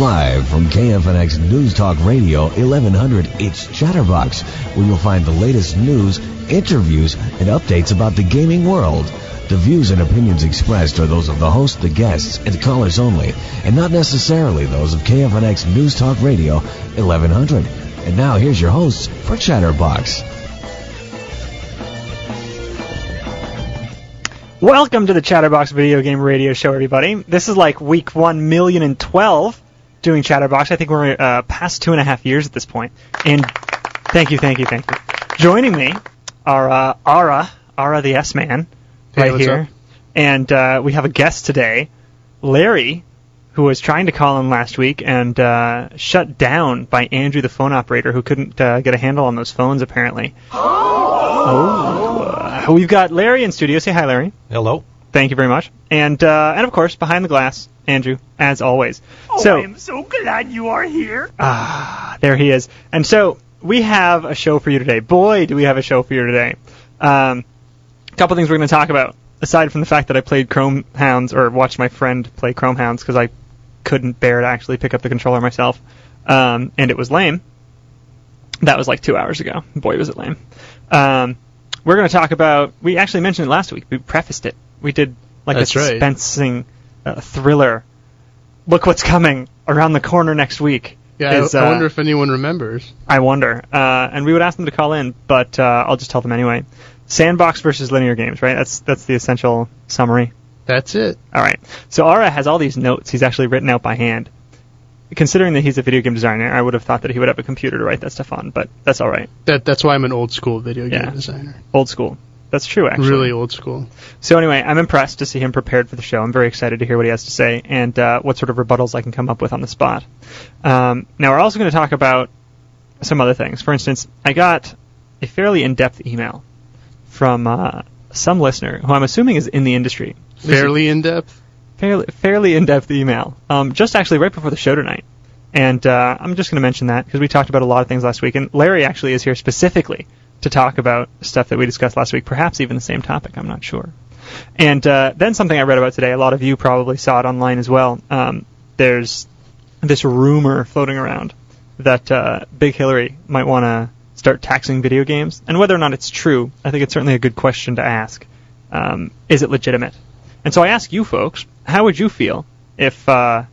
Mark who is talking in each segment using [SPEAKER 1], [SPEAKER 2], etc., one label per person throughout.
[SPEAKER 1] Live from KFNX News Talk Radio 1100, it's Chatterbox, where you'll find the latest news, interviews, and updates about the gaming world. The views and opinions expressed are those of the host, the guests, and callers only, and not necessarily those of KFNX News Talk Radio 1100. And now here's your hosts for Chatterbox.
[SPEAKER 2] Welcome to the Chatterbox Video Game Radio Show, everybody. This is like week 1,012 doing Chatterbox. I think we're past 2.5 years at this point. And thank you. Joining me are Ara the S-Man, right here. Up? And we have a guest today, Larry, who was trying to call in last week and shut down by Andrew, the phone operator, who couldn't get a handle on those phones, apparently. We've got Larry in studio. Say hi, Larry.
[SPEAKER 3] Hello.
[SPEAKER 2] Thank you very much. And of course, behind the glass, Andrew, as always.
[SPEAKER 4] I am so glad you are here.
[SPEAKER 2] There he is. And so, we have a show for you today. Boy, do we have a show for you today. A couple things we're going to talk about, aside from the fact that I played Chrome Hounds, or watched my friend play Chrome Hounds, because I couldn't bear to actually pick up the controller myself. And it was lame. That was like 2 hours ago. Boy, was it lame. We're going to talk about... We actually mentioned it last week. We prefaced it. We did like a suspensing thriller. Look what's coming around the corner next week.
[SPEAKER 5] Yeah, I wonder if anyone remembers.
[SPEAKER 2] I wonder. And we would ask them to call in, but I'll just tell them anyway. Sandbox versus linear games, right? That's the essential summary.
[SPEAKER 5] That's it.
[SPEAKER 2] All right. So Ara has all these notes he's actually written out by hand. Considering that he's a video game designer, I would have thought that he would have a computer to write that stuff on, but that's all right.
[SPEAKER 5] That's why I'm an old school video game designer.
[SPEAKER 2] Old school. That's true, actually.
[SPEAKER 5] Really old school.
[SPEAKER 2] So anyway, I'm impressed to see him prepared for the show. I'm very excited to hear what he has to say and what sort of rebuttals I can come up with on the spot. Now, we're also going to talk about some other things. For instance, I got a fairly in-depth email from some listener who I'm assuming is in the industry.
[SPEAKER 5] Fairly in-depth?
[SPEAKER 2] Fairly in-depth email, just actually right before the show tonight. And I'm just going to mention that because we talked about a lot of things last week. And Larry actually is here specifically to talk about stuff that we discussed last week, perhaps even the same topic, I'm not sure. And then something I read about today, a lot of you probably saw it online as well. There's this rumor floating around that Big Hillary might want to start taxing video games. And whether or not it's true, I think it's certainly a good question to ask. Is it legitimate? And so I ask you folks, how would you feel if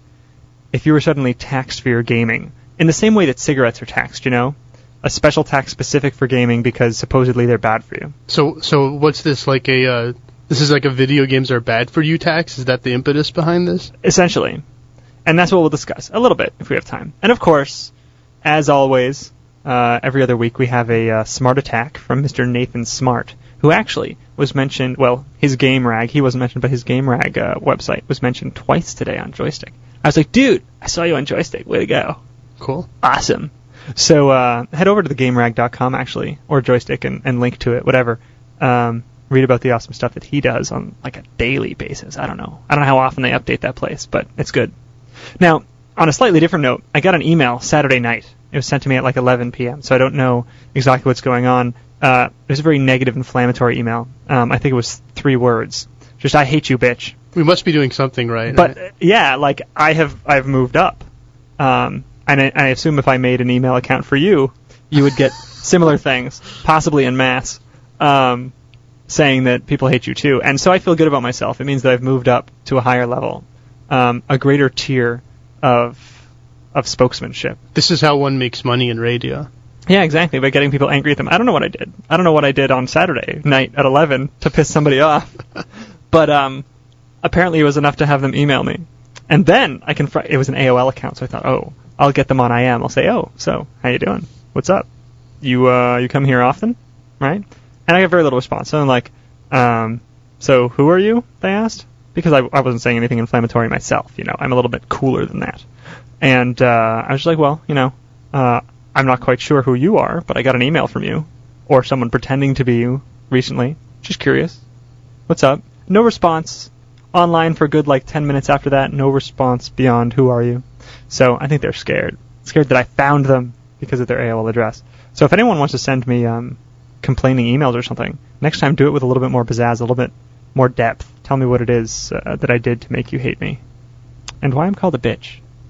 [SPEAKER 2] you were suddenly taxed for your gaming? In the same way that cigarettes are taxed, you know? A special tax specific for gaming because supposedly they're bad for you.
[SPEAKER 5] So what's this, like this is like a video games are bad for you tax? Is that the impetus behind this?
[SPEAKER 2] Essentially. And that's what we'll discuss a little bit if we have time. And of course, as always, every other week we have a smart attack from Mr. Nathan Smart, who actually was mentioned, well, his Game Rag, he wasn't mentioned, but his Game Rag website was mentioned twice today on Joystick. I was like, dude, I saw you on Joystick. Way to go.
[SPEAKER 5] Cool.
[SPEAKER 2] Awesome. So head over to thegamerag.com, actually, or Joystick, and link to it, whatever. Read about the awesome stuff that he does on, like, a daily basis. I don't know how often they update that place, but it's good. Now, on a slightly different note, I got an email Saturday night. It was sent to me at like 11 p.m., so I don't know exactly what's going on. It was a very negative, inflammatory email. I think it was 3 words. Just, I hate you, bitch.
[SPEAKER 5] We must be doing something right.
[SPEAKER 2] But, yeah, like, I've moved up. And I assume if I made an email account for you, you would get similar things, possibly en masse, saying that people hate you too. And so I feel good about myself. It means that I've moved up to a higher level, a greater tier of spokesmanship.
[SPEAKER 5] This is how one makes money in radio.
[SPEAKER 2] Yeah, exactly, by getting people angry at them. I don't know what I did. I don't know what I did on Saturday night at 11 to piss somebody off. But apparently it was enough to have them email me. And then it was an AOL account, so I thought, oh, I'll get them on IM. I'll say, oh, so, how you doing? What's up? You come here often? Right? And I got very little response. So I'm like, so who are you? They asked. Because I wasn't saying anything inflammatory myself, you know. I'm a little bit cooler than that. And I was just like, well, you know, I'm not quite sure who you are, but I got an email from you. Or someone pretending to be you recently. Just curious. What's up? No response. Online for a good, 10 minutes after that. No response beyond who are you. So I think they're scared. Scared that I found them because of their AOL address. So if anyone wants to send me complaining emails or something, next time do it with a little bit more pizzazz, a little bit more depth. Tell me what it is that I did to make you hate me. And why I'm called a bitch.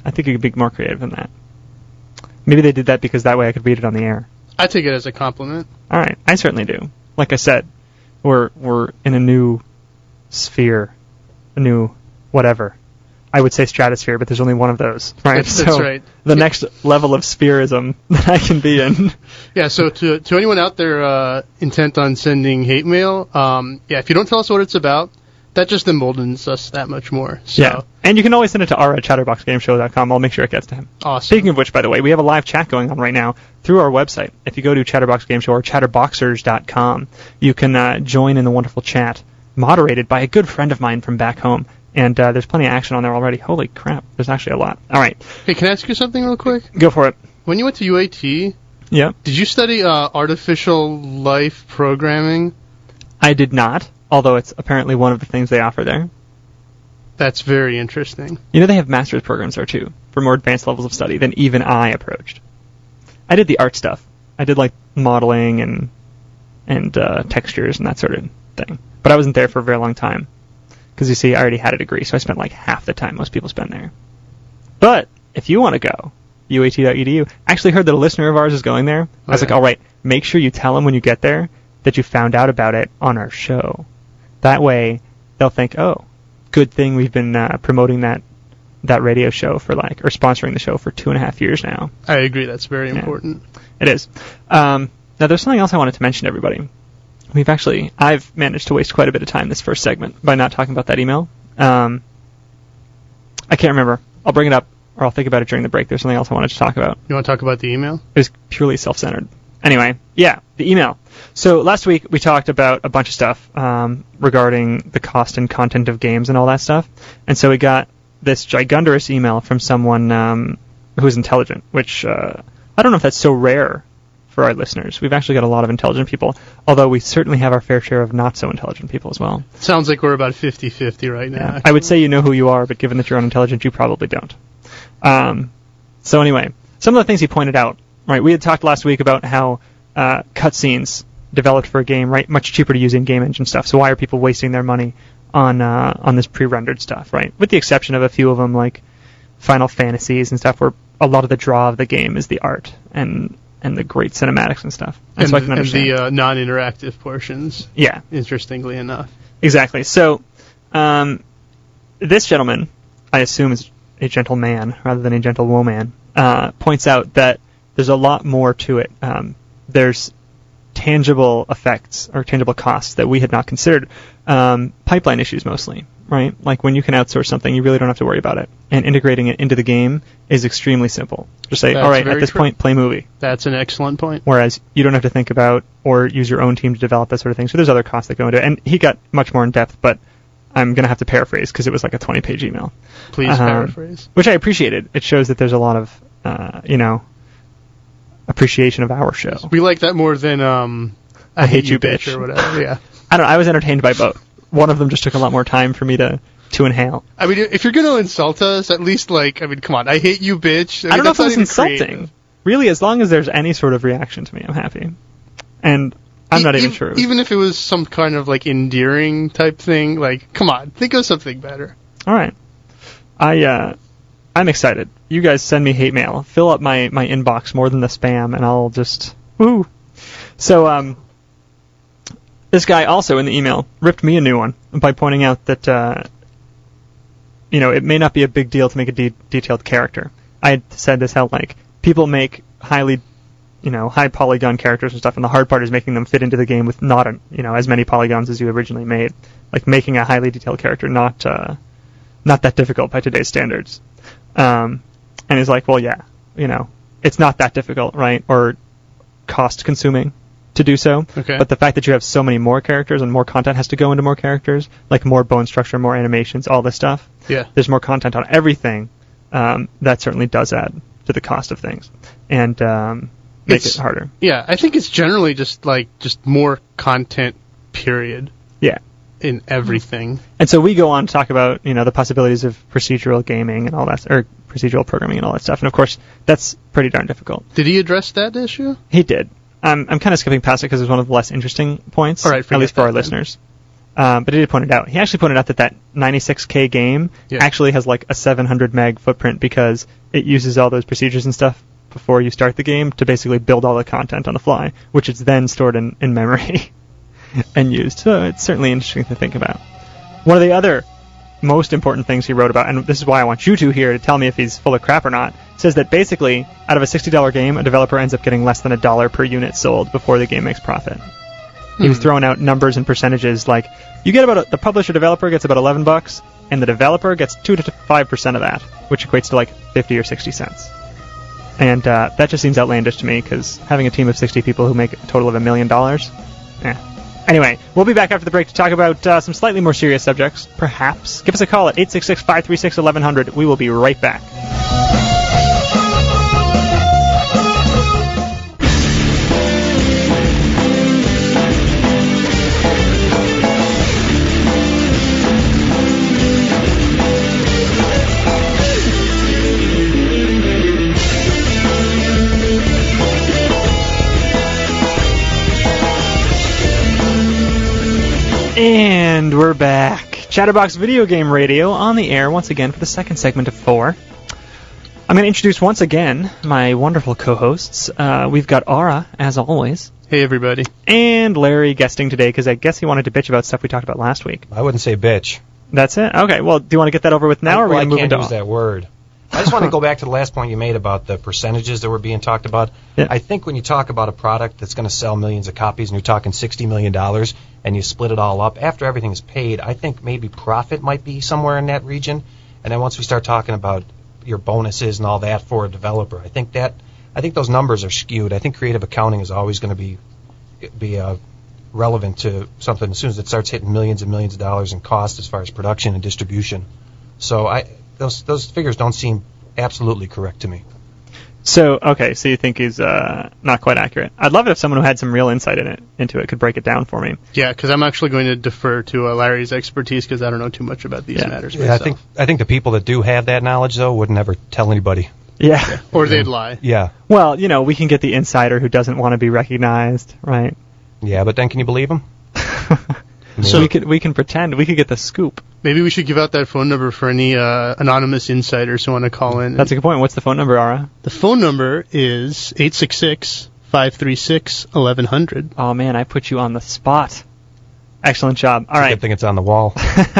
[SPEAKER 2] I think you could be more creative than that. Maybe they did that because that way I could read it on the air.
[SPEAKER 5] I take it as a compliment.
[SPEAKER 2] All right, I certainly do. Like I said, we're in a new sphere, a new whatever. I would say stratosphere, but there's only one of those, right?
[SPEAKER 5] That's right.
[SPEAKER 2] The next level of spherism that I can be in.
[SPEAKER 5] Yeah, so to anyone out there intent on sending hate mail, if you don't tell us what it's about, that just emboldens us that much more. So.
[SPEAKER 2] Yeah, and you can always send it to r@chatterboxgameshow.com. I'll make sure it gets to him.
[SPEAKER 5] Awesome.
[SPEAKER 2] Speaking of which, by the way, we have a live chat going on right now through our website. If you go to Chatterbox Game Show or chatterboxers.com, you can join in the wonderful chat moderated by a good friend of mine from back home. And there's plenty of action on there already. Holy crap, there's actually a lot. All right.
[SPEAKER 5] Hey, can I ask you something real quick?
[SPEAKER 2] Go for it.
[SPEAKER 5] When you went to UAT,
[SPEAKER 2] Yeah.
[SPEAKER 5] did you study artificial life programming?
[SPEAKER 2] I did not, although it's apparently one of the things they offer there.
[SPEAKER 5] That's very interesting.
[SPEAKER 2] You know, they have master's programs there, too, for more advanced levels of study than even I approached. I did the art stuff. I did, like, modeling and textures and that sort of thing. But I wasn't there for a very long time. Because, you see, I already had a degree, so I spent, like, half the time most people spend there. But, if you want to go, uat.edu. I actually heard that a listener of ours is going there. I was like, all right, make sure you tell them when you get there that you found out about it on our show. That way, they'll think, oh, good thing we've been promoting that radio show for or sponsoring the show for 2.5 years now.
[SPEAKER 5] I agree. That's very important.
[SPEAKER 2] It is. Now, there's something else I wanted to mention to everybody. I've managed to waste quite a bit of time this first segment by not talking about that email. I can't remember. I'll bring it up, or I'll think about it during the break. There's something else I wanted to talk about.
[SPEAKER 5] You want to talk about the email?
[SPEAKER 2] It was purely self-centered. Anyway, yeah, the email. So last week we talked about a bunch of stuff regarding the cost and content of games and all that stuff. And so we got this gigundrous email from someone who's intelligent, which I don't know if that's so rare for our listeners. We've actually got a lot of intelligent people, although we certainly have our fair share of not-so-intelligent people as well.
[SPEAKER 5] Sounds like we're about 50-50 right now.
[SPEAKER 2] Yeah. I would say you know who you are, but given that you're unintelligent, you probably don't. So anyway, some of the things he pointed out, right, we had talked last week about how cutscenes developed for a game, right, much cheaper to use in game engine stuff, so why are people wasting their money on this pre-rendered stuff, right, with the exception of a few of them like Final Fantasies and stuff where a lot of the draw of the game is the art and the great cinematics and stuff.
[SPEAKER 5] And,
[SPEAKER 2] so I can understand.
[SPEAKER 5] And the non-interactive portions.
[SPEAKER 2] Yeah.
[SPEAKER 5] Interestingly enough.
[SPEAKER 2] Exactly. So, this gentleman, I assume is a gentleman rather than a gentlewoman, points out that there's a lot more to it. There's tangible effects or tangible costs that we had not considered. Pipeline issues mostly, right? Like when you can outsource something, you really don't have to worry about it. And integrating it into the game is extremely simple. Just say, all right, at this point, play movie.
[SPEAKER 5] That's an excellent point.
[SPEAKER 2] Whereas you don't have to think about or use your own team to develop that sort of thing. So there's other costs that go into it. And he got much more in depth, but I'm going to have to paraphrase because it was like a 20-page email.
[SPEAKER 5] Please paraphrase.
[SPEAKER 2] Which I appreciated. It shows that there's a lot of, appreciation of our show.
[SPEAKER 5] We like that more than I hate you bitch or whatever. Yeah.
[SPEAKER 2] I was entertained by both. One of them just took a lot more time for me to inhale.
[SPEAKER 5] I mean, if you're going to insult us, at least come on, I hate you bitch.
[SPEAKER 2] I don't know if it's insulting. Creative. Really, as long as there's any sort of reaction to me, I'm happy. And I'm not even sure.
[SPEAKER 5] Even if it was some kind of endearing type thing, come on, think of something better.
[SPEAKER 2] All right. I'm excited. You guys send me hate mail. Fill up my inbox more than the spam, and I'll just woo. So this guy also in the email ripped me a new one by pointing out that it may not be a big deal to make a detailed character. I had said this how people make high polygon characters and stuff, and the hard part is making them fit into the game with not as many polygons as you originally made. Like making a highly detailed character not that difficult by today's standards. And he's like, well, yeah, it's not that difficult, right? Or cost-consuming to do so.
[SPEAKER 5] Okay.
[SPEAKER 2] But the fact that you have so many more characters and more content has to go into more characters, like more bone structure, more animations, all this stuff.
[SPEAKER 5] Yeah.
[SPEAKER 2] There's more content on everything. That certainly does add to the cost of things and make it harder.
[SPEAKER 5] Yeah, I think it's generally just more content, period.
[SPEAKER 2] Yeah.
[SPEAKER 5] In everything.
[SPEAKER 2] And so we go on to talk about, the possibilities of procedural gaming and all that, or procedural programming and all that stuff. And of course, that's pretty darn difficult.
[SPEAKER 5] Did he address that issue?
[SPEAKER 2] He did. I'm kind of skipping past it because it's one of the less interesting points,
[SPEAKER 5] all right,
[SPEAKER 2] at least for our listeners. But he did point it out. He actually pointed out that 96K game actually has like a 700 meg footprint because it uses all those procedures and stuff before you start the game to basically build all the content on the fly, which is then stored in memory and used. So it's certainly interesting to think about. One of the other most important things he wrote about, and this is why I want you two here to tell me if he's full of crap or not, says that basically out of a $60 game, a developer ends up getting less than $1 per unit sold before the game makes profit. He was throwing out numbers and percentages like you get the publisher developer gets about $11 and the developer gets 2 to 5% of that, which equates to like 50 or 60 cents. And that just seems outlandish to me because having a team of 60 people who make a total of $1 million, Anyway, we'll be back after the break to talk about some slightly more serious subjects, perhaps. Give us a call at 866-536-1100. We will be right back. And we're back. Chatterbox Video Game Radio on the air once again for the second segment of 4. I'm going to introduce once again my wonderful co-hosts. We've got Aura, as always.
[SPEAKER 5] Hey, everybody.
[SPEAKER 2] And Larry guesting today because I guess he wanted to bitch about stuff we talked about last week.
[SPEAKER 3] I wouldn't say bitch.
[SPEAKER 2] That's it? Okay, well, do you want to get that over with now, or are we going to move into...
[SPEAKER 3] I can't use that word. I just want to go back to the last point you made about the percentages that were being talked about.
[SPEAKER 2] Yeah.
[SPEAKER 3] I think when you talk about a product that's going to sell millions of copies and you're talking $60 million and you split it all up, after everything is paid, I think maybe profit might be somewhere in that region. And then once we start talking about your bonuses and all that for a developer, I think those numbers are skewed. I think creative accounting is always going to be relevant to something as soon as it starts hitting millions and millions of dollars in cost as far as production and distribution. So those figures don't seem absolutely correct to me.
[SPEAKER 2] So you think he's not quite accurate. I'd love it if someone who had some real insight into it could break it down for me.
[SPEAKER 5] Yeah, because I'm actually going to defer to Larry's expertise because I don't know too much about these matters myself.
[SPEAKER 3] I think the people that do have that knowledge, though, would never tell anybody.
[SPEAKER 2] Yeah.
[SPEAKER 5] Or they'd lie.
[SPEAKER 3] Yeah.
[SPEAKER 2] Well, we can get the insider who doesn't want to be recognized, right?
[SPEAKER 3] Yeah, but then can you believe him?
[SPEAKER 2] So we can pretend. We could get the scoop.
[SPEAKER 5] Maybe we should give out that phone number for any anonymous insiders who want to call in.
[SPEAKER 2] That's a good point. What's the phone number, Ara?
[SPEAKER 5] The phone number is 866-536-1100.
[SPEAKER 2] Oh, man, I put you on the spot. Excellent job. All right.
[SPEAKER 3] Good thing it's on the wall.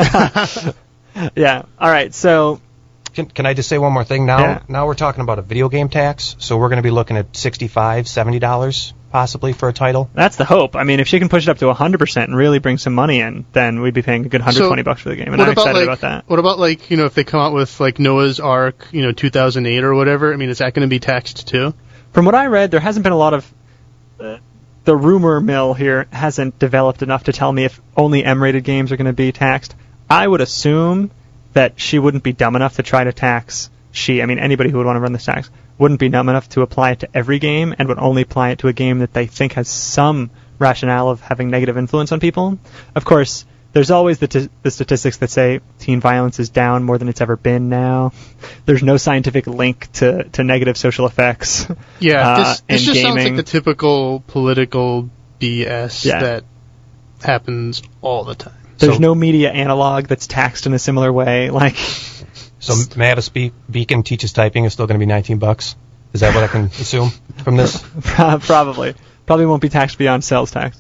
[SPEAKER 2] Yeah. All right, so...
[SPEAKER 3] Can I just say one more thing now?
[SPEAKER 2] Yeah.
[SPEAKER 3] Now we're talking about a video game tax, so we're going to be looking at $65, $70 possibly for a title.
[SPEAKER 2] That's the hope. I mean, if she can push it up to 100% and really bring some money in, then we'd be paying a good $120 for the game, and I'm excited about that.
[SPEAKER 5] What about, if they come out with, Noah's Ark, 2008 or whatever? I mean, is that going to be taxed too?
[SPEAKER 2] From what I read, there hasn't been a lot of... the rumor mill here hasn't developed enough to tell me if only M-rated games are going to be taxed. I would assume that she wouldn't be dumb enough to try to tax anybody who would want to run this tax wouldn't be dumb enough to apply it to every game and would only apply it to a game that they think has some rationale of having negative influence on people. Of course, there's always the statistics that say teen violence is down more than it's ever been now. There's no scientific link to negative social effects.
[SPEAKER 5] Yeah, this just
[SPEAKER 2] gaming.
[SPEAKER 5] Sounds like the typical political BS that happens all the time.
[SPEAKER 2] There's no media analog that's taxed in a similar way.
[SPEAKER 3] So Mavis Beacon teaches typing is still going to be $19. Is that what I can assume from this?
[SPEAKER 2] Probably won't be taxed beyond sales tax.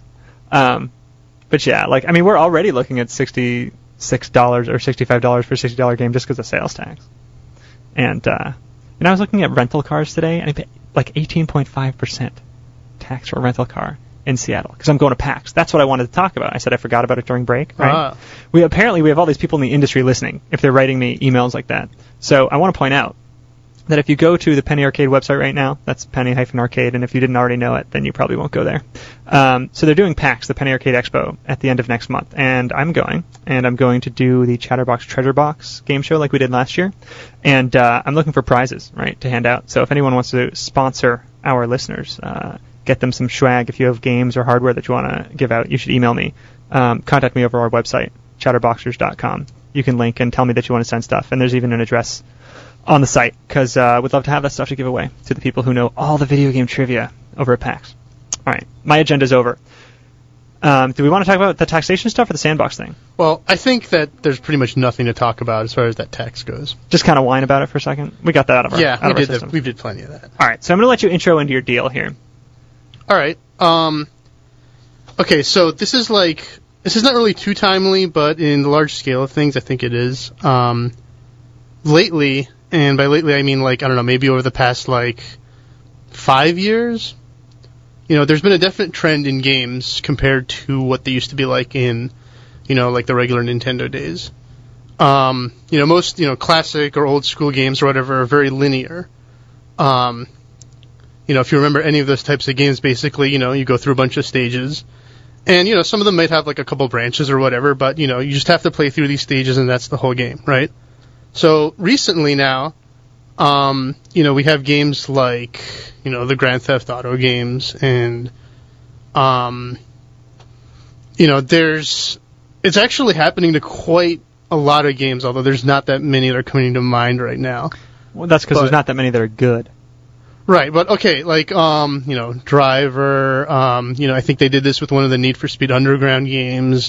[SPEAKER 2] But yeah, we're already looking at $66 or $65 for a $60 game just because of sales tax. And I was looking at rental cars today, and I paid 18.5% tax for a rental car in Seattle because I'm going to PAX. That's what I wanted to talk about. I said I forgot about it during break. Right? We have all these people in the industry listening if they're writing me emails like that. So I want to point out that if you go to the Penny Arcade website right now, that's Penny-Arcade, and if you didn't already know it, then you probably won't go there. So they're doing PAX, the Penny Arcade Expo, at the end of next month, and I'm going to do the Chatterbox Treasure Box game show like we did last year, and I'm looking for prizes, right, to hand out. So if anyone wants to sponsor our listeners, get them some swag. If you have games or hardware that you want to give out, you should email me. Contact me over our website, chatterboxers.com. You can link and tell me that you want to send stuff, and there's even an address on the site, because we'd love to have that stuff to give away to the people who know all the video game trivia over at PAX. All right, my agenda's over. Do we want to talk about the taxation stuff or the sandbox thing?
[SPEAKER 5] Well, I think that there's pretty much nothing to talk about as far as that tax goes.
[SPEAKER 2] Just kind of whine about it for a second. We got that out of our system.
[SPEAKER 5] We did plenty of that.
[SPEAKER 2] All right, so I'm going to let you intro into your deal here.
[SPEAKER 5] All right. Okay, so this is not really too timely, but in the large scale of things, I think it is. Lately, and by lately I mean I don't know, maybe over the past 5 years. There's been a definite trend in games compared to what they used to be like in, the regular Nintendo days. Most, classic or old school games or whatever are very linear. If you remember any of those types of games, basically, you go through a bunch of stages. And, some of them might have a couple branches or whatever, but, you just have to play through these stages and that's the whole game, right? So recently now, we have games like, the Grand Theft Auto games, and, it's actually happening to quite a lot of games, although there's not that many that are coming to mind right now.
[SPEAKER 2] Well, that's because there's not that many that are good.
[SPEAKER 5] Right, but okay, Driver, I think they did this with one of the Need for Speed Underground games,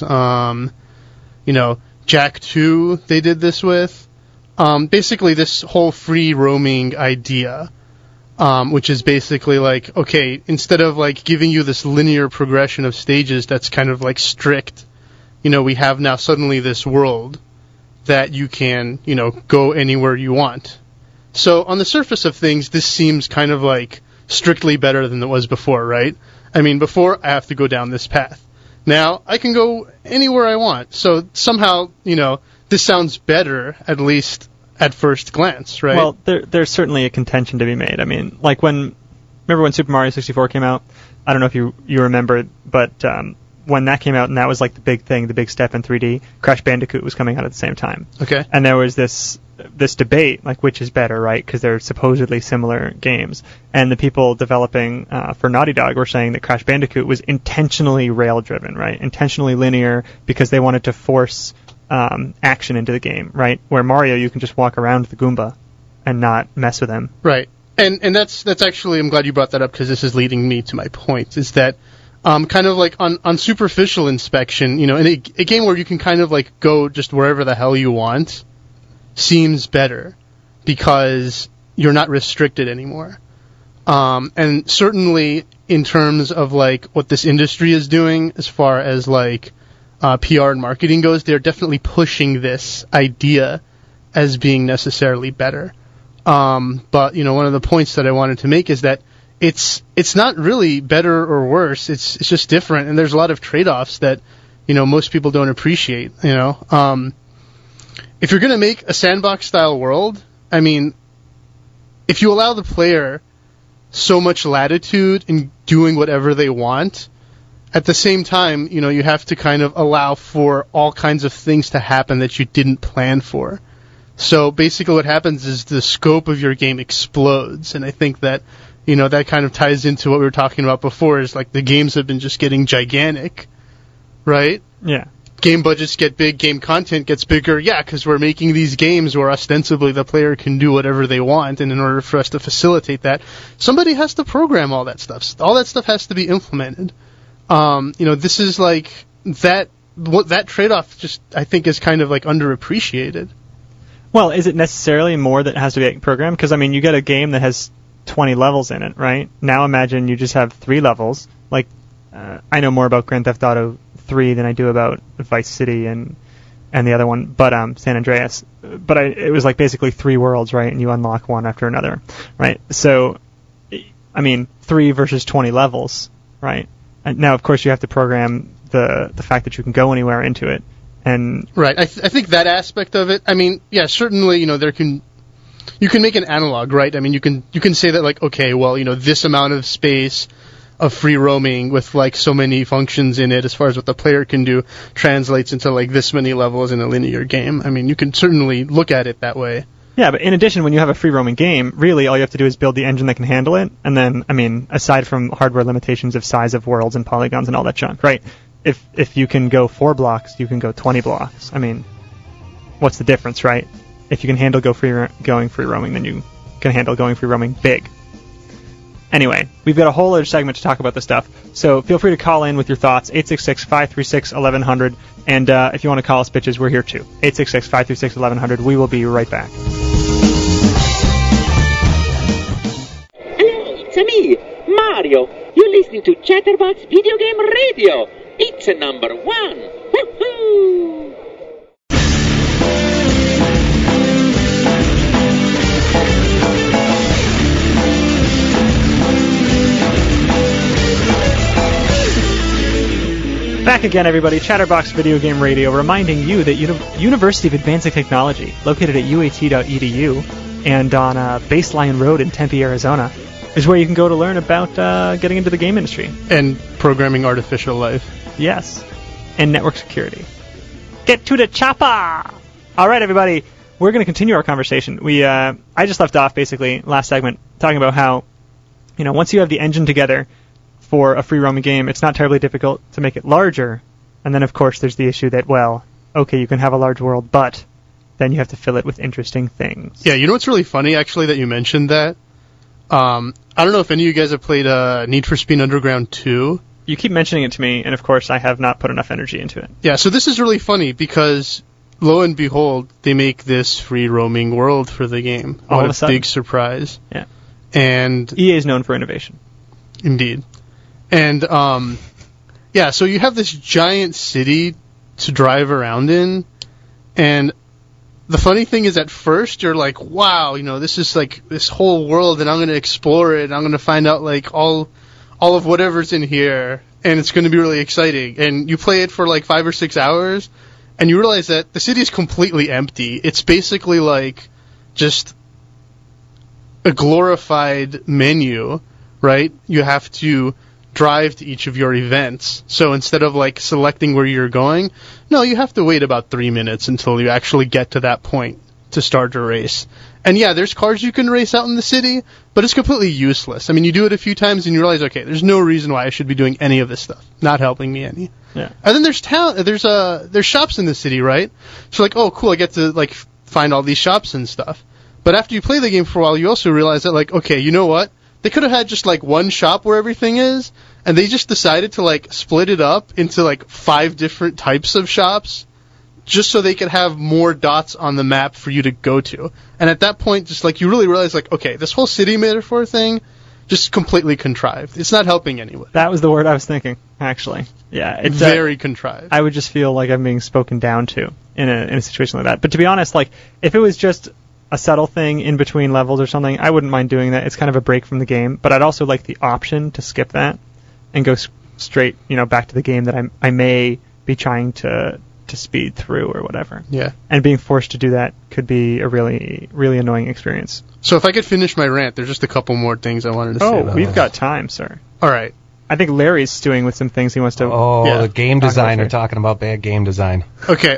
[SPEAKER 5] Jak 2 they did this with. Basically this whole free roaming idea, which is basically okay, instead of giving you this linear progression of stages that's kind of strict, we have now suddenly this world that you can, go anywhere you want. So on the surface of things, this seems kind of strictly better than it was before, right? I mean, before I have to go down this path. Now I can go anywhere I want. So somehow, this sounds better, at least at first glance, right?
[SPEAKER 2] Well, there's certainly a contention to be made. I mean, remember when Super Mario 64 came out? I don't know if you remember, but when that came out and that was the big thing, the big step in 3D, Crash Bandicoot was coming out at the same time.
[SPEAKER 5] Okay.
[SPEAKER 2] And there was this debate, which is better, right? Because they're supposedly similar games. And the people developing for Naughty Dog were saying that Crash Bandicoot was intentionally rail-driven, right? Intentionally linear because they wanted to force action into the game, right? Where Mario, you can just walk around the Goomba and not mess with him.
[SPEAKER 5] Right. And that's actually, I'm glad you brought that up because this is leading me to my point, is that kind of on superficial inspection, in a game where you can kind of go just wherever the hell you want, seems better because you're not restricted anymore. And certainly in terms of what this industry is doing as far as PR and marketing goes, they're definitely pushing this idea as being necessarily better. But one of the points that I wanted to make is that it's not really better or worse. It's just different, and there's a lot of trade-offs that most people don't appreciate. If you're going to make a sandbox-style world, I mean, if you allow the player so much latitude in doing whatever they want, at the same time, you have to kind of allow for all kinds of things to happen that you didn't plan for. So basically what happens is the scope of your game explodes, and I think that, that kind of ties into what we were talking about before, is the games have been just getting gigantic, right?
[SPEAKER 2] Yeah.
[SPEAKER 5] Game budgets get big, game content gets bigger, because we're making these games where ostensibly the player can do whatever they want, and in order for us to facilitate that, somebody has to program all that stuff. All that stuff has to be implemented. This is that trade-off just, I think, is kind of underappreciated.
[SPEAKER 2] Well, is it necessarily more that has to be programmed? Because, I mean, you get a game that has 20 levels in it, right? Now imagine you just have 3 levels. I know more about Grand Theft Auto 3 than I do about Vice City and the other one, but San Andreas. But it was basically 3 worlds, right? And you unlock one after another, right? So, I mean, 3 versus 20 levels, right? And now, of course, you have to program the fact that you can go anywhere into it. And
[SPEAKER 5] right, I think that aspect of it. I mean, yeah, certainly, you can make an analog, right? I mean, you can say that okay, well, this amount of space of free roaming with so many functions in it, as far as what the player can do, translates into this many levels in a linear game. I mean, you can certainly look at it that way.
[SPEAKER 2] Yeah, but in addition, when you have a free roaming game, really all you have to do is build the engine that can handle it, and then, I mean, aside from hardware limitations of size of worlds and polygons and all that junk, right? If you can go 4 blocks, you can go 20 blocks. I mean, what's the difference, right? If you can handle going free roaming, then you can handle going free roaming big. Anyway, we've got a whole other segment to talk about this stuff, so feel free to call in with your thoughts, 866-536-1100, and if you want to call us bitches, we're here too, 866-536-1100. We will be right back.
[SPEAKER 6] Hello, it's me, Mario. You're listening to Chatterbox Video Game Radio. It's number 1. Woohoo!
[SPEAKER 2] Back again, everybody. Chatterbox Video Game Radio, reminding you that University of Advancing Technology, located at uat.edu and on Baseline Road in Tempe, Arizona, is where you can go to learn about getting into the game industry.
[SPEAKER 5] And programming artificial life.
[SPEAKER 2] Yes. And network security. Get to the chopper! All right, everybody. We're going to continue our conversation. I just left off, basically, last segment, talking about how, once you have the engine together for a free roaming game, it's not terribly difficult to make it larger. And then, of course, there's the issue that, okay, you can have a large world, but then you have to fill it with interesting things.
[SPEAKER 5] Yeah, you know what's really funny, actually, that you mentioned that? I don't know if any of you guys have played Need for Speed Underground 2.
[SPEAKER 2] You keep mentioning it to me, and of course I have not put enough energy into it.
[SPEAKER 5] Yeah, so this is really funny because, lo and behold, they make this free roaming world for the game.
[SPEAKER 2] All
[SPEAKER 5] what
[SPEAKER 2] of a sudden.
[SPEAKER 5] Big surprise.
[SPEAKER 2] Yeah.
[SPEAKER 5] And
[SPEAKER 2] EA is known for innovation.
[SPEAKER 5] Indeed. And, so you have this giant city to drive around in, and the funny thing is at first you're like, wow, this is like this whole world, and I'm going to explore it, and I'm going to find out like all of whatever's in here, and it's going to be really exciting. And you play it for like 5 or 6 hours, and you realize that the city is completely empty. It's basically like just a glorified menu, right? You have to drive to each of your events. So instead of like selecting where you're going, no, you have to wait about 3 minutes until you actually get to that point to start a race. And yeah, there's cars you can race out in the city, but it's completely useless. I mean, you do it a few times and you realize, okay, there's no reason why I should be doing any of this stuff. Not helping me any.
[SPEAKER 2] Yeah.
[SPEAKER 5] And then there's shops in the city, right? So like, oh cool, I get to like find all these shops and stuff. But after you play the game for a while, you also realize that like, okay, you know what? They could have had just like one shop where everything is, and they just decided to like split it up into like 5 different types of shops, just so they could have more dots on the map for you to go to. And at that point, just like you really realize like, okay, this whole city metaphor thing, just completely contrived. It's not helping anyone.
[SPEAKER 2] That was the word I was thinking, actually. Yeah, it's
[SPEAKER 5] very contrived.
[SPEAKER 2] I would just feel like I'm being spoken down to in a situation like that. But to be honest, like if it was just a subtle thing in between levels or something, I wouldn't mind doing that. It's kind of a break from the game, but I'd also like the option to skip that and go straight, back to the game that I may be trying to speed through or whatever.
[SPEAKER 5] Yeah.
[SPEAKER 2] And being forced to do that could be a really, really annoying experience.
[SPEAKER 5] So if I could finish my rant, there's just a couple more things I wanted to say.
[SPEAKER 2] Oh, we've got time, sir.
[SPEAKER 5] All right.
[SPEAKER 2] I think Larry's stewing with some things he wants to...
[SPEAKER 3] Oh,
[SPEAKER 5] yeah.
[SPEAKER 3] The game designer talking about bad game design.
[SPEAKER 5] Okay.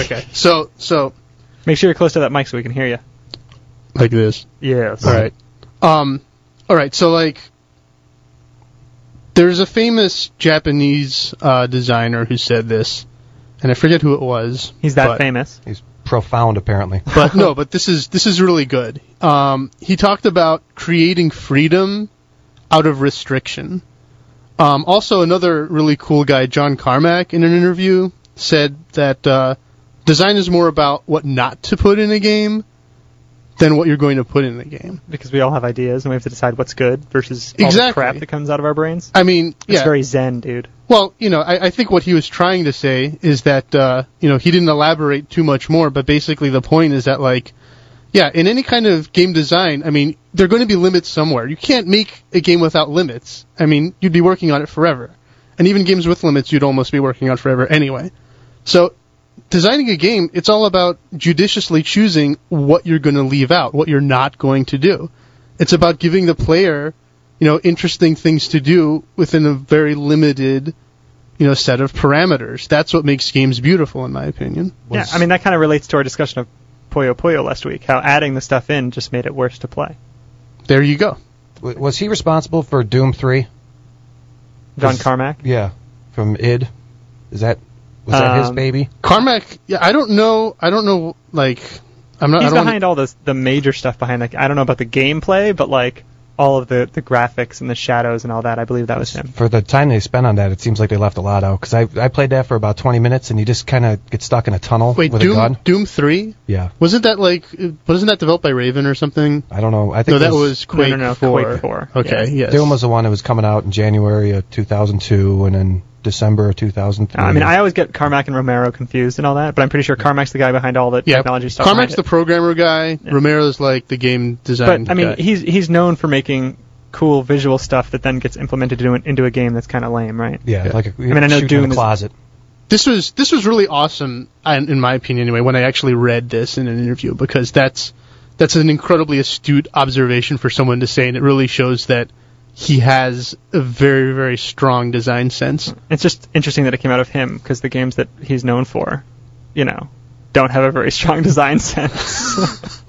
[SPEAKER 5] So
[SPEAKER 2] make sure you're close to that mic so we can hear you.
[SPEAKER 5] Like this.
[SPEAKER 2] Yes.
[SPEAKER 5] All right. All right. So like, there's a famous Japanese designer who said this, and I forget who it was.
[SPEAKER 2] He's that famous.
[SPEAKER 3] He's profound, apparently.
[SPEAKER 5] But no, but this is really good. He talked about creating freedom out of restriction. Also, another really cool guy, John Carmack, in an interview, said that design is more about what not to put in a game than what you're going to put in the game.
[SPEAKER 2] Because we all have ideas, and we have to decide what's good versus all the crap that comes out of our brains.
[SPEAKER 5] I mean,
[SPEAKER 2] It's very zen, dude.
[SPEAKER 5] Well, I think what he was trying to say is that, he didn't elaborate too much more, but basically the point is that, like, yeah, in any kind of game design, I mean, there are going to be limits somewhere. You can't make a game without limits. I mean, you'd be working on it forever. And even games with limits, you'd almost be working on forever anyway. So, designing a game, it's all about judiciously choosing what you're going to leave out, what you're not going to do. It's about giving the player, interesting things to do within a very limited, set of parameters. That's what makes games beautiful, in my opinion.
[SPEAKER 2] Yeah, I mean, that kind of relates to our discussion of Puyo Puyo last week, how adding the stuff in just made it worse to play.
[SPEAKER 5] There you go.
[SPEAKER 3] Was he responsible for Doom 3?
[SPEAKER 2] John Carmack?
[SPEAKER 3] Yeah, from id. Was that his baby?
[SPEAKER 5] Carmack, yeah, I don't know, like, I'm not...
[SPEAKER 2] He's behind all the major stuff behind, like, I don't know about the gameplay, but, like, all of the graphics and the shadows and all that. I believe that was him.
[SPEAKER 3] For the time they spent on that, it seems like they left a lot out. Because I played that for about 20 minutes, and you just kind of get stuck in a tunnel with a gun.
[SPEAKER 5] Doom 3?
[SPEAKER 3] Yeah.
[SPEAKER 5] Wasn't that developed by Raven or something?
[SPEAKER 3] I don't know. I think
[SPEAKER 5] that was Quake 4.
[SPEAKER 2] Quake 4.
[SPEAKER 5] Okay,
[SPEAKER 2] yeah.
[SPEAKER 5] yes.
[SPEAKER 3] Doom was the one that was coming out in January of 2002, and then December of 2003.
[SPEAKER 2] I mean, I always get Carmack and Romero confused and all that, but I'm pretty sure Carmack's the guy behind all the technology stuff.
[SPEAKER 5] Carmack's the programmer guy. Yeah. Romero's like the game design
[SPEAKER 2] But I mean,
[SPEAKER 5] guy.
[SPEAKER 2] he's known for making cool visual stuff that then gets implemented into a game that's kind of lame, right?
[SPEAKER 3] Yeah, like
[SPEAKER 2] I know Doom
[SPEAKER 3] in a closet.
[SPEAKER 5] This was really awesome, in my opinion anyway, when I actually read this in an interview, because that's an incredibly astute observation for someone to say, and it really shows that he has a very, very strong design sense.
[SPEAKER 2] It's just interesting that it came out of him, because the games that he's known for, don't have a very strong design sense.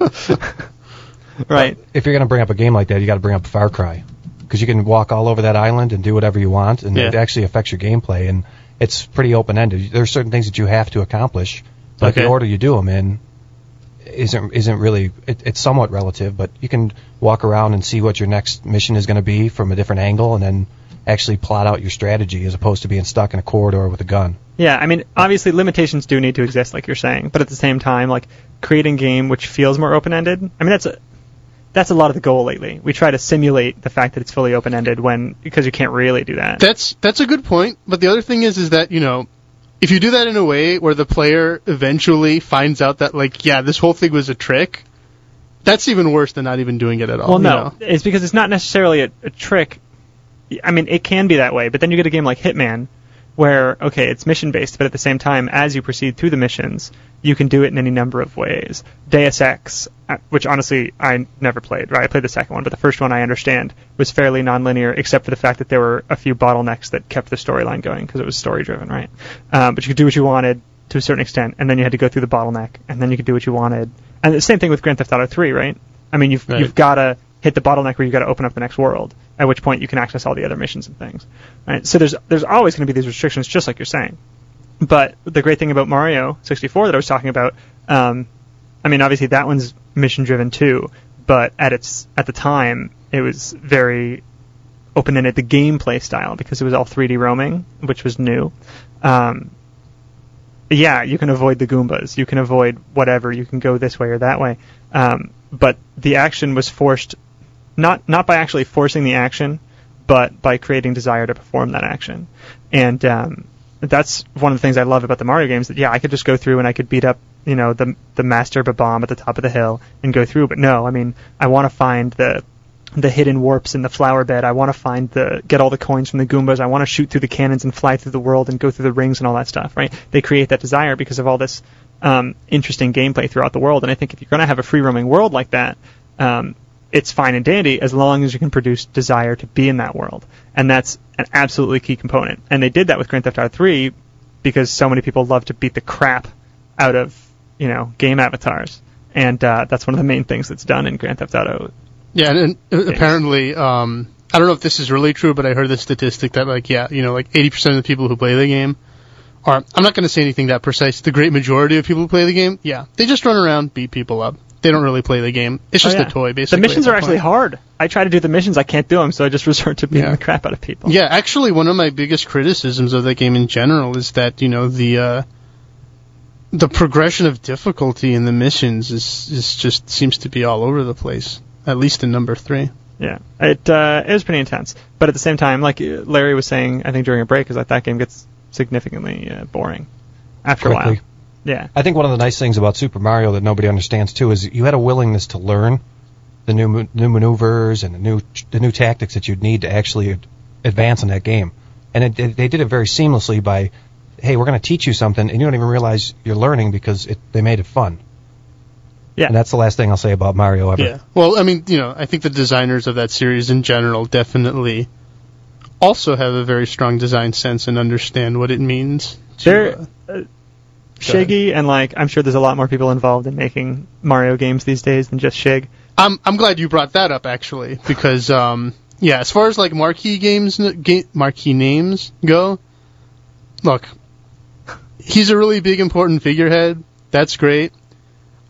[SPEAKER 2] Right.
[SPEAKER 3] If you're going to bring up a game like that, you got to bring up Far Cry, because you can walk all over that island and do whatever you want, and it actually affects your gameplay, and it's pretty open-ended. There are certain things that you have to accomplish, but the order you do them in isn't really. It's somewhat relative, but you can walk around and see what your next mission is going to be from a different angle, and then actually plot out your strategy as opposed to being stuck in a corridor with a gun.
[SPEAKER 2] Yeah, I mean, obviously limitations do need to exist, like you're saying, but at the same time, like creating a game which feels more open-ended. I mean, that's a lot of the goal lately. We try to simulate the fact that it's fully open-ended because you can't really do that.
[SPEAKER 5] That's a good point, but the other thing is that, if you do that in a way where the player eventually finds out that, this whole thing was a trick, that's even worse than not even doing it at all.
[SPEAKER 2] Well, no, it's because it's not necessarily a trick. I mean, it can be that way, but then you get a game like Hitman, where, it's mission-based, but at the same time, as you proceed through the missions, you can do it in any number of ways. Deus Ex, which honestly I never played, right? I played the second one, but the first one I understand was fairly non-linear, except for the fact that there were a few bottlenecks that kept the storyline going, because it was story-driven, right? But you could do what you wanted to a certain extent, and then you had to go through the bottleneck, and then you could do what you wanted. And the same thing with Grand Theft Auto 3, right? I mean, you've got to hit the bottleneck where you've got to open up the next world, at which point you can access all the other missions and things. Right? So there's always going to be these restrictions, just like you're saying. But the great thing about Mario 64 that I was talking about, I mean, obviously that one's mission-driven too, but at the time, it was very open-ended, the gameplay style, because it was all 3D roaming, which was new. Yeah, you can avoid the Goombas, you can avoid whatever, you can go this way or that way. But the action was forced, not by actually forcing the action, but by creating desire to perform that action. And that's one of the things I love about the Mario games, that, I could just go through and I could beat up, the Master Bomb at the top of the hill and go through, but no, I mean, I want to find the hidden warps in the flower bed, I want to get all the coins from the Goombas, I want to shoot through the cannons and fly through the world and go through the rings and all that stuff, right? They create that desire because of all this interesting gameplay throughout the world, and I think if you're going to have a free-roaming world like that, it's fine and dandy as long as you can produce desire to be in that world. And that's an absolutely key component. And they did that with Grand Theft Auto 3 because so many people love to beat the crap out of, game avatars. And that's one of the main things that's done in Grand Theft Auto.
[SPEAKER 5] Yeah, and apparently, I don't know if this is really true, but I heard the statistic that, 80% of the people who play the game are, I'm not going to say anything that precise, the great majority of people who play the game, they just run around, beat people up. They don't really play the game. It's just a toy, basically.
[SPEAKER 2] The missions are actually hard. I try to do the missions, I can't do them, so I just resort to beating the crap out of people.
[SPEAKER 5] Yeah, actually, one of my biggest criticisms of that game in general is that, the progression of difficulty in the missions is just seems to be all over the place, at least in number 3.
[SPEAKER 2] Yeah, it was pretty intense. But at the same time, like Larry was saying, I think during a break, is that game gets significantly boring after a while. Yeah.
[SPEAKER 3] I think one of the nice things about Super Mario that nobody understands too is you had a willingness to learn the new maneuvers and the new tactics that you'd need to actually advance in that game. And they did it very seamlessly by, hey, we're going to teach you something, and you don't even realize you're learning because they made it fun. Yeah. And that's the last thing I'll say about Mario ever.
[SPEAKER 5] Yeah. Well, I mean, I think the designers of that series in general definitely also have a very strong design sense and understand what it means to...
[SPEAKER 2] Shiggy and I'm sure there's a lot more people involved in making Mario games these days than just Shig.
[SPEAKER 5] I'm glad you brought that up actually, because as far as marquee names go, look, he's a really big important figurehead. That's great.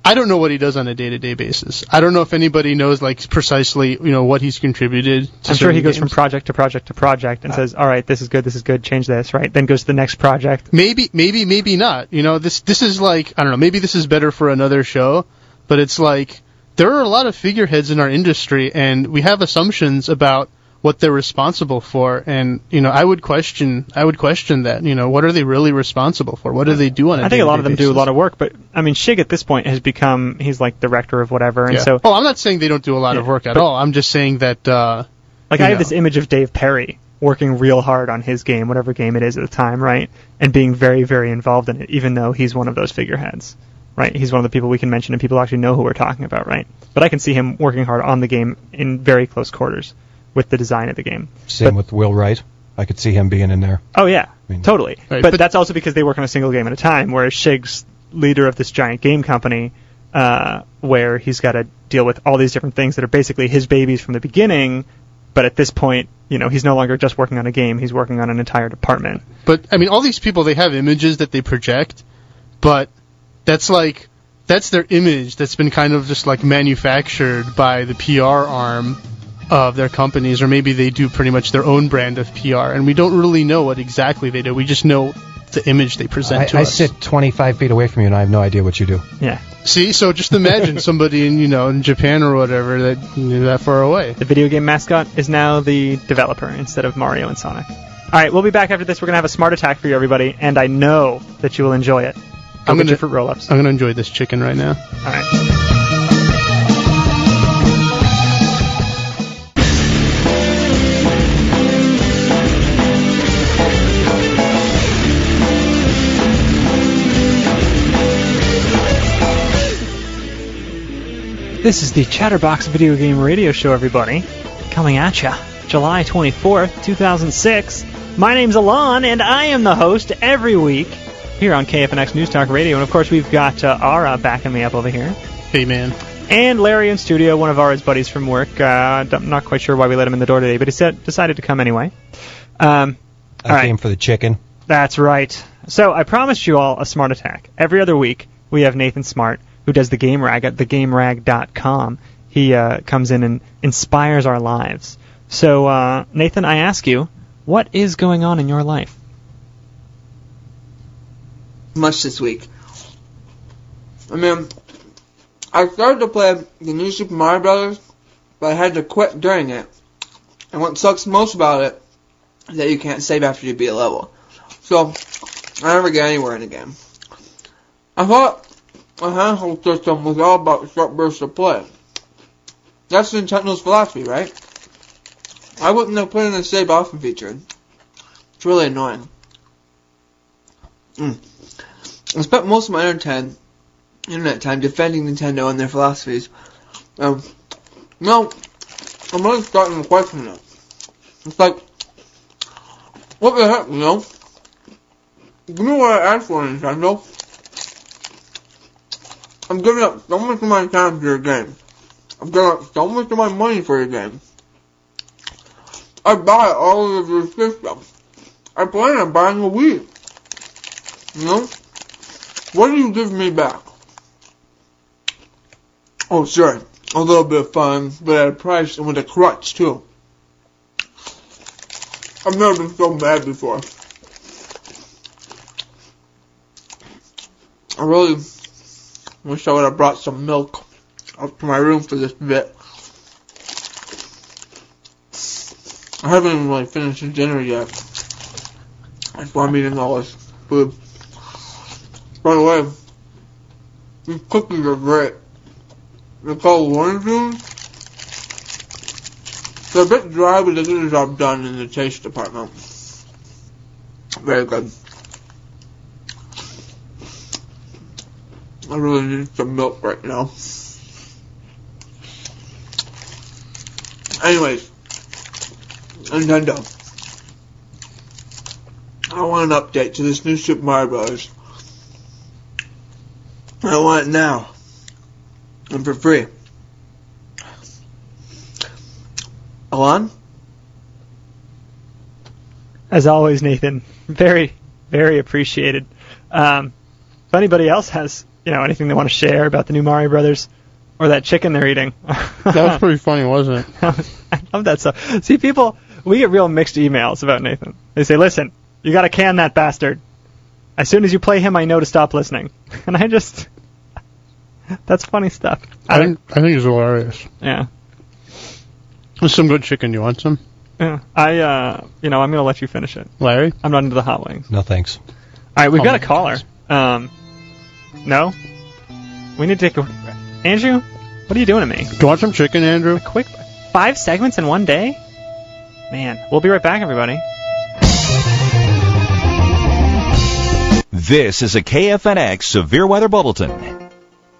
[SPEAKER 5] I don't know what he does on a day-to-day basis. I don't know if anybody knows like precisely, what he's contributed to.
[SPEAKER 2] I'm sure he goes
[SPEAKER 5] games.
[SPEAKER 2] from project to project to project and says, all right, this is good, change this, right? Then goes to the next project.
[SPEAKER 5] Maybe not. This is like, I don't know, maybe this is better for another show, but it's like there are a lot of figureheads in our industry, and we have assumptions about what they're responsible for, and I would question that. What are they really responsible for? What do they do on a
[SPEAKER 2] I think a lot of them
[SPEAKER 5] basis?
[SPEAKER 2] do a lot of work, but I mean, Shig at this point has become, he's like director of whatever, and so.
[SPEAKER 5] Oh, I'm not saying they don't do a lot of work at all. I'm just saying that.
[SPEAKER 2] I have this image of Dave Perry working real hard on his game, whatever game it is at the time, right, and being very, very involved in it, even though he's one of those figureheads, right? He's one of the people we can mention, and people actually know who we're talking about, right? But I can see him working hard on the game in very close quarters with the design of the game.
[SPEAKER 3] Same with Will Wright. I could see him being in there.
[SPEAKER 2] Oh, yeah, totally.
[SPEAKER 5] Right,
[SPEAKER 2] but that's also because they work on a single game at a time, whereas Shig's leader of this giant game company, where he's got to deal with all these different things that are basically his babies from the beginning, but at this point, he's no longer just working on a game, he's working on an entire department.
[SPEAKER 5] But, I mean, all these people, they have images that they project, but that's their image that's been kind of just like manufactured by the PR arm of their companies, or maybe they do pretty much their own brand of PR, and we don't really know what exactly they do. We just know the image they present to us.
[SPEAKER 3] I sit 25 feet away from you, and I have no idea what you do.
[SPEAKER 2] Yeah.
[SPEAKER 5] See, so just imagine somebody in Japan or whatever that far away.
[SPEAKER 2] The video game mascot is now the developer instead of Mario and Sonic. All right, we'll be back after this. We're going to have a smart attack for you, everybody, and I know that you will enjoy it. Go get your fruit roll-ups.
[SPEAKER 5] I'm going to enjoy this chicken right now.
[SPEAKER 2] All right. This is the Chatterbox Video Game Radio Show, everybody. Coming at ya, July 24th, 2006. My name's Alon, and I am the host every week here on KFNX News Talk Radio. And, of course, we've got Ara backing me up over here.
[SPEAKER 5] Hey, man.
[SPEAKER 2] And Larry in studio, one of Ara's buddies from work. I'm not quite sure why we let him in the door today, but he decided to come anyway.
[SPEAKER 3] I came for the chicken.
[SPEAKER 2] That's right. So I promised you all a smart attack. Every other week, we have Nathan Smart, who does the Game Rag at thegamerag.com. He comes in and inspires our lives. So, Nathan, I ask you, what is going on in your life?
[SPEAKER 7] Much this week. I mean, I started to play the new Super Mario Brothers, but I had to quit during it. And what sucks most about it is that you can't save after you beat a level. So, I never get anywhere in the game. I thought a handheld system was all about short bursts of play. That's Nintendo's philosophy, right? I wouldn't have put in a save often feature. It's really annoying. I spent most of my internet time defending Nintendo and their philosophies. No, I'm really starting to question it. It's like, what the heck, Give me what I asked for, Nintendo. I'm giving up so much of my time for your game. I'm giving up so much of my money for your game. I buy all of your systems. I plan on buying a Wii. What do you give me back? Oh, sure. A little bit of fun, but at a price and with a crutch, too. I've never been so mad before. I really wish I would have brought some milk up to my room for this bit. I haven't even really finished dinner yet. That's why I'm eating all this food. By the way, these cookies are great. They're called Looney Tunes. They're a bit dry, but they get the job done in the taste department. Very good. I really need some milk right now. Anyways, Nintendo. I want an update to this new Super Mario Bros. I want it now. And for free. Alon?
[SPEAKER 2] As always, Nathan, very, very appreciated. If anybody else has, anything they want to share about the new Mario Brothers or that chicken they're eating.
[SPEAKER 5] That was pretty funny, wasn't it?
[SPEAKER 2] I love that stuff. See, people, we get real mixed emails about Nathan. They say, listen, you got to can that bastard. As soon as you play him, I know to stop listening. And I just... That's funny stuff.
[SPEAKER 5] I think it's hilarious.
[SPEAKER 2] Yeah.
[SPEAKER 5] There's some good chicken. You want some?
[SPEAKER 2] Yeah. I'm going to let you finish it.
[SPEAKER 5] Larry?
[SPEAKER 2] I'm not into the hot wings.
[SPEAKER 3] No thanks.
[SPEAKER 2] All right, we've got a
[SPEAKER 5] my
[SPEAKER 2] caller. No? We need to take a... Andrew? What are you doing to me?
[SPEAKER 5] Do you want some chicken, Andrew?
[SPEAKER 2] Quick 5 segments in one day? Man, we'll be right back, everybody.
[SPEAKER 8] This is a KFNX Severe Weather Bulletin.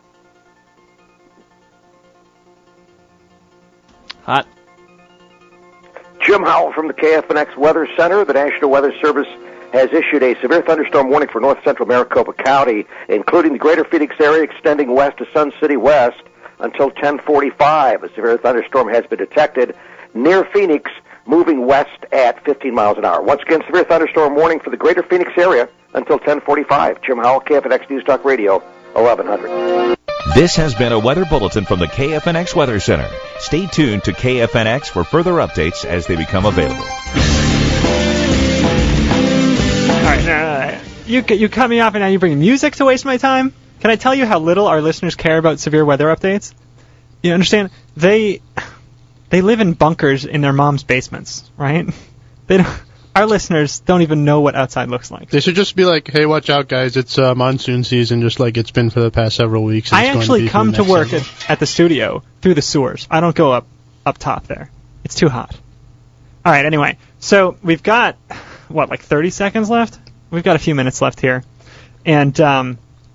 [SPEAKER 2] Hot.
[SPEAKER 9] Jim Howell from the KFNX Weather Center. The National Weather Service has issued a severe thunderstorm warning for north central Maricopa County, including the greater Phoenix area extending west to Sun City West until 10:45. A severe thunderstorm has been detected near Phoenix, moving west at 15 miles an hour. Once again, severe thunderstorm warning for the greater Phoenix area until 10:45. Jim Howell, KFNX News Talk Radio, 1100.
[SPEAKER 8] This has been a weather bulletin from the KFNX Weather Center. Stay tuned to KFNX for further updates as they become available.
[SPEAKER 2] All right, you cut me off and now you bring music to waste my time? Can I tell you how little our listeners care about severe weather updates? You understand? They live in bunkers in their mom's basements, right? Our listeners don't even know what outside looks like.
[SPEAKER 5] They should just be like, hey, watch out, guys. It's monsoon season, just like it's been for the past several weeks.
[SPEAKER 2] I actually come to work at the studio through the sewers. I don't go up top there. It's too hot. All right, anyway. So we've got, 30 seconds left? We've got a few minutes left here. And I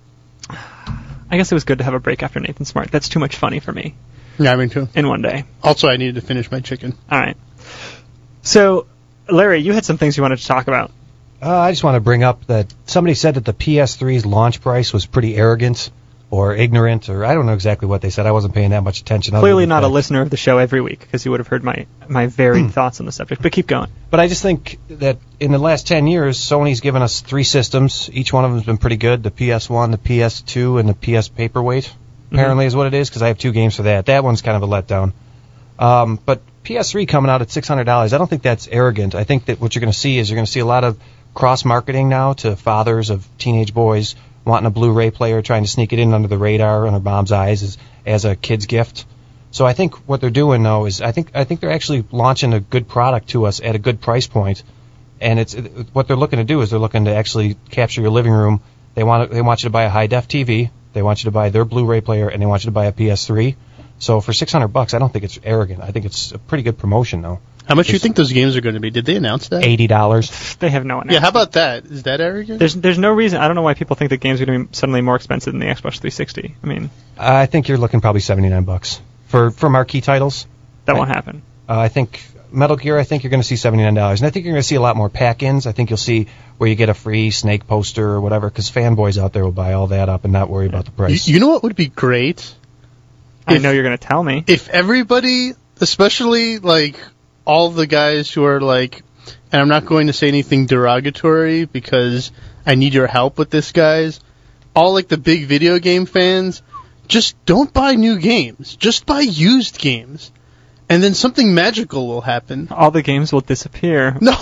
[SPEAKER 2] guess it was good to have a break after Nathan Smart. That's too much funny for me.
[SPEAKER 5] Yeah, me too.
[SPEAKER 2] In one day.
[SPEAKER 5] Also, I needed to finish my chicken.
[SPEAKER 2] All right. So... Larry, you had some things you wanted to talk about.
[SPEAKER 3] I just want to bring up that somebody said that the PS3's launch price was pretty arrogant or ignorant, or I don't know exactly what they said. I wasn't paying that much attention.
[SPEAKER 2] Clearly not a listener of the show every week, because you would have heard my varied thoughts on the subject. But keep going.
[SPEAKER 3] But I just think that in the last 10 years, Sony's given us 3 systems. Each one of them has been pretty good. The PS1, the PS2, and the PS Paperweight, apparently is what it is, because I have 2 games for that. That one's kind of a letdown. But PS3 coming out at $600, I don't think that's arrogant. I think that what you're going to see is you're going to see a lot of cross-marketing now to fathers of teenage boys wanting a Blu-ray player, trying to sneak it in under the radar, under mom's eyes as a kid's gift. So I think what they're doing, though, is I think they're actually launching a good product to us at a good price point. And what they're looking to do is they're looking to actually capture your living room. They want you to buy a high-def TV. They want you to buy their Blu-ray player, and they want you to buy a PS3. So for $600, I don't think it's arrogant. I think it's a pretty good promotion, though.
[SPEAKER 5] How much do you think those games are going to be? Did they announce that?
[SPEAKER 3] $80.
[SPEAKER 2] They have no announcement.
[SPEAKER 5] Yeah, how about that? Is that arrogant?
[SPEAKER 2] There's no reason. I don't know why people think that games are going to be suddenly more expensive than the Xbox 360. I mean,
[SPEAKER 3] I think you're looking probably $79 for marquee titles.
[SPEAKER 2] That won't happen.
[SPEAKER 3] I think Metal Gear, I think you're going to see $79. And I think you're going to see a lot more pack-ins. I think you'll see where you get a free Snake poster or whatever, because fanboys out there will buy all that up and not worry about the price.
[SPEAKER 5] You know what would be great?
[SPEAKER 2] I know you're going to tell me.
[SPEAKER 5] If everybody, especially like all the guys who are like, and I'm not going to say anything derogatory because I need your help with this, guys, all like the big video game fans, just don't buy new games. Just buy used games. And then something magical will happen.
[SPEAKER 2] All the games will disappear.
[SPEAKER 5] No.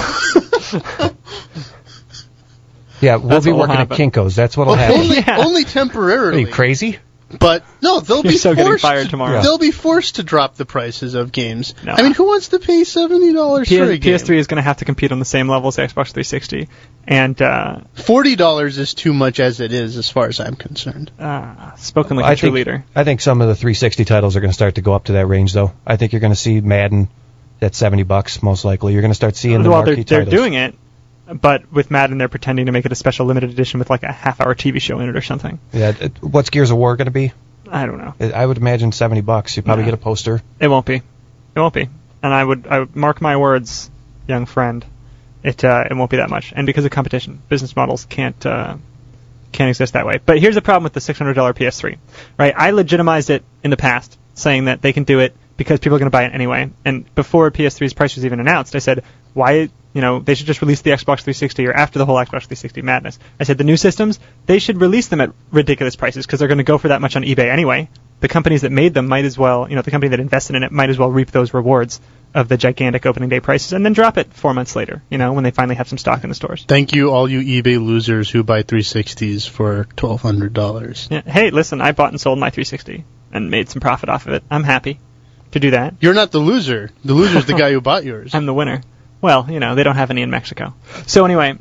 [SPEAKER 3] Yeah, we'll be working at Kinko's. That's what'll happen.
[SPEAKER 5] Only temporarily.
[SPEAKER 3] Are you crazy?
[SPEAKER 5] But no, they'll be
[SPEAKER 2] so
[SPEAKER 5] forced.
[SPEAKER 2] Getting fired tomorrow.
[SPEAKER 5] They'll be forced to drop the prices of games.
[SPEAKER 2] No.
[SPEAKER 5] I mean, who wants to pay $70 for a game?
[SPEAKER 2] PS3 is going to have to compete on the same level as Xbox 360, and
[SPEAKER 5] $40 is too much as it is, as far as I'm concerned.
[SPEAKER 2] Spoken like a true leader.
[SPEAKER 3] I think some of the 360 titles are going to start to go up to that range, though. I think you're going to see Madden at $70, most likely. You're going to start seeing the marquee titles.
[SPEAKER 2] They're doing it. But with Madden, they're pretending to make it a special limited edition with like a half-hour TV show in it or something.
[SPEAKER 3] Yeah, what's Gears of War going to be?
[SPEAKER 2] I don't know.
[SPEAKER 3] I would imagine $70. You probably get a poster.
[SPEAKER 2] It won't be. It won't be. And I would mark my words, young friend. It won't be that much. And because of competition, business models can't exist that way. But here's the problem with the $600 PS3. Right? I legitimized it in the past, saying that they can do it because people are going to buy it anyway. And before PS3's price was even announced, I said, why They should just release the Xbox 360 or after the whole Xbox 360 madness. I said the new systems, they should release them at ridiculous prices because they're going to go for that much on eBay anyway. The companies that made them might as well, the company that invested in it might as well reap those rewards of the gigantic opening day prices and then drop it 4 months later, when they finally have some stock in the stores.
[SPEAKER 5] Thank you, all you eBay losers who buy 360s for $1,200.
[SPEAKER 2] Yeah. Hey, listen, I bought and sold my 360 and made some profit off of it. I'm happy to do that.
[SPEAKER 5] You're not the loser. The loser's the guy who bought yours.
[SPEAKER 2] I'm the winner. Well, they don't have any in Mexico. So anyway,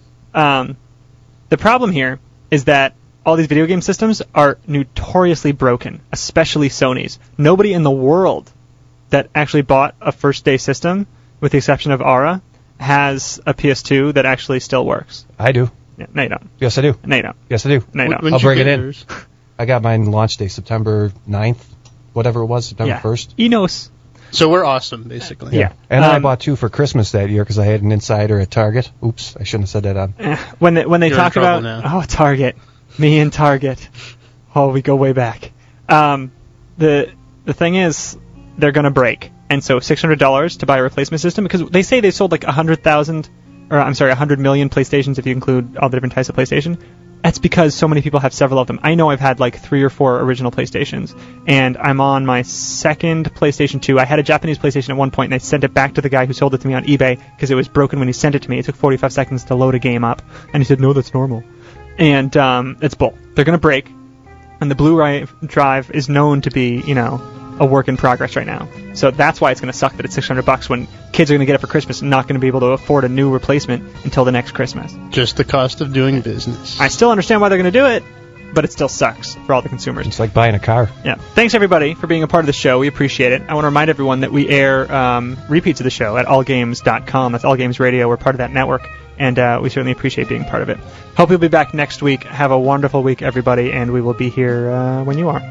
[SPEAKER 2] the problem here is that all these video game systems are notoriously broken, especially Sony's. Nobody in the world that actually bought a first-day system, with the exception of Aura, has a PS2 that actually still works.
[SPEAKER 3] I do.
[SPEAKER 2] Yeah, no, you don't.
[SPEAKER 3] Yes, I do.
[SPEAKER 2] No, you don't.
[SPEAKER 3] Yes, I do.
[SPEAKER 2] No, you don't.
[SPEAKER 3] I'll bring it in. I got mine launch day September 9th, whatever it was, September 1st.
[SPEAKER 2] Enos.
[SPEAKER 5] So we're awesome, basically.
[SPEAKER 2] Yeah.
[SPEAKER 3] And I bought 2 for Christmas that year because I had an insider at Target. Oops, I shouldn't have said that on.
[SPEAKER 2] When they
[SPEAKER 5] You're
[SPEAKER 2] talk about Target, me and Target, we go way back. The thing is, they're going to break, and so $600 to buy a replacement system, because they say they sold like 100 million PlayStations if you include all the different types of PlayStation. That's because so many people have several of them. I know I've had like 3 or 4 original PlayStations, and I'm on my second PlayStation 2. I had a Japanese PlayStation at one point, and I sent it back to the guy who sold it to me on eBay because it was broken when he sent it to me. It took 45 seconds to load a game up, and he said, no, that's normal. And it's bull. They're going to break, and the Blu-ray drive is known to be, a work in progress right now. So that's why it's going to suck that it's $600 when kids are going to get it for Christmas and not going to be able to afford a new replacement until the next Christmas.
[SPEAKER 5] Just the cost of doing business.
[SPEAKER 2] I still understand why they're going to do it, but it still sucks for all the consumers.
[SPEAKER 3] It's like buying a car.
[SPEAKER 2] Yeah. Thanks, everybody, for being a part of the show. We appreciate it. I want to remind everyone that we air repeats of the show at allgames.com. That's All Games Radio. We're part of that network, and we certainly appreciate being part of it. Hope you'll be back next week. Have a wonderful week, everybody, and we will be here when you are.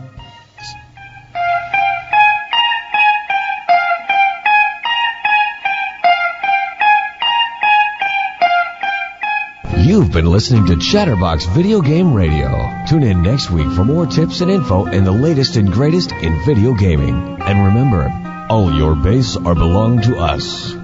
[SPEAKER 1] You've been listening to Chatterbox Video Game Radio. Tune in next week for more tips and info and the latest and greatest in video gaming. And remember, all your base are belong to us.